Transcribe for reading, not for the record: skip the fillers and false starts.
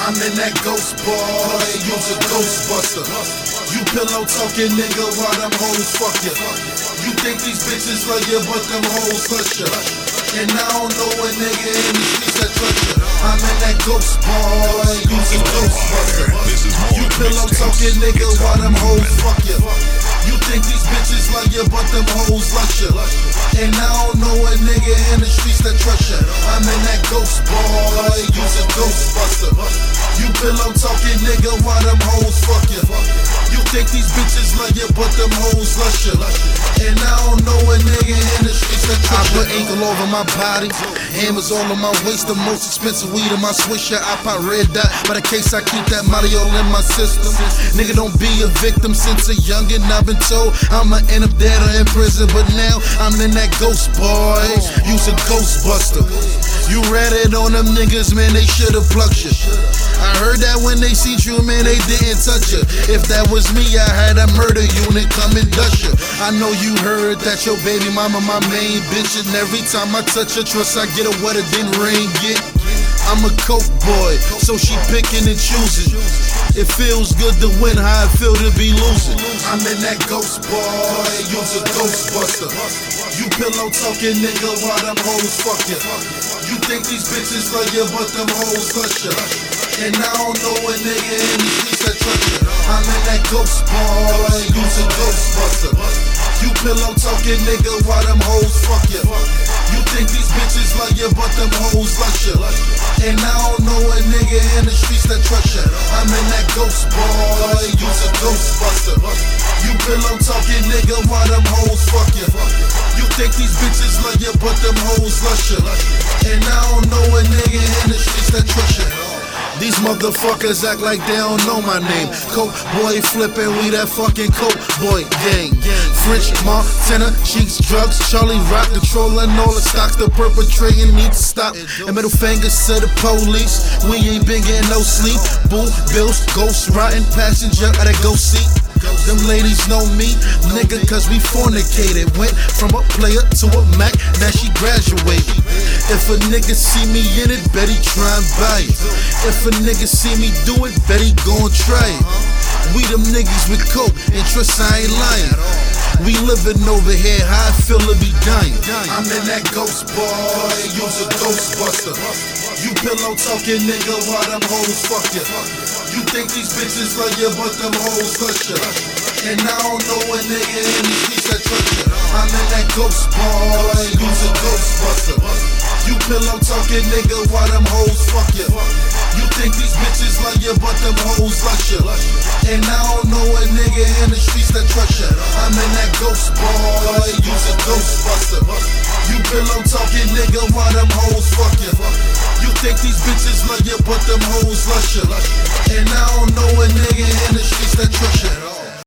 I'm in that ghost boy, use a ghostbuster. You pillow talking nigga while them hoes fuck ya. You think these bitches love ya, but them hoes hush ya. And I don't know a nigga in the streets that trust ya. I'm in that ghost boy, use a ghostbuster. You pillow talking nigga while them hoes fuck ya. You think these bitches love ya, but them hoes lush ya. And I don't know a nigga in the streets that trust ya. I'm in that ghost boy, use a ghostbuster. You pillow talking nigga while them hoes fuck ya. You think these bitches love ya, but them hoes lush ya. And I don't know a nigga in the streets that trust ya. I put ink all over my body, hammers all on my waist. The most expensive weed in my swisher. I pop red dot, but in case I keep that money all in my system. Nigga, don't be a victim. Since a youngin' I've been told I'ma end up dead or in prison, but now I'm in that ghost boy, use a ghostbuster. You ratted on them niggas, man, they should've plucked you. I heard that when they see you, man, they didn't touch you. If that was me, I had a murder unit come and dust you. I know you heard that your baby mama my main bitch, and every time I touch her trust, I get a wetter than rain get. I'm a coke boy, so she picking and choosing. It feels good to win, how it feel to be losing. I'm in that ghost boy, use a ghostbuster. You pillow talking nigga while them hoes fuck ya. You think these bitches love ya, but them hoes hush ya. And I don't know a nigga in the streets that trust ya. I'm in that ghost boy, use a ghostbuster. You pillow talking nigga while them hoes fuck ya. You think these bitches love ya, but them hoes lush ya. And I don't know a nigga in the streets that trust ya. I'm in that ghost boy, use a ghostbuster. You pillow talking nigga while them hoes fuck ya. You think these bitches love ya, but them hoes lush ya. And I don't know a nigga in the streets that trust ya. These motherfuckers act like they don't know my name. Coke boy flippin', we that fucking coke boy gang. French Montana, cheeks, drugs, Charlie Rock, controlling all the stocks. The perpetrating need to stop. And middle fingers to the police. We ain't been getting no sleep. Bull bills, ghost riding, passenger at a ghost seat. Them ladies know me, nigga, cause we fornicated. Went from a player to a Mac, now she graduated. If a nigga see me in it, bet he try and buy it. If a nigga see me do it, bet he gon' try it. We them niggas with coke, and trust I ain't lying. We living over here, how I feel to be dying. I'm in that ghost boy, use a ghostbuster. You pillow talking nigga while them hoes fuck ya. You think these bitches love ya, but them hoes hush ya. And I don't know a nigga in the streets that trust ya. I'm in that ghost boy, use a ghostbuster. You pillow talking nigga while them hoes fuck ya. You think these bitches love ya, but them hoes lush ya. And I don't know a nigga in the streets that trust ya. I'm in that ghost boy, use a ghostbuster. You pillow talking nigga while them hoes fuck ya. You think these bitches love ya, but them hoes lush ya. And I don't know a nigga in the streets that trust ya.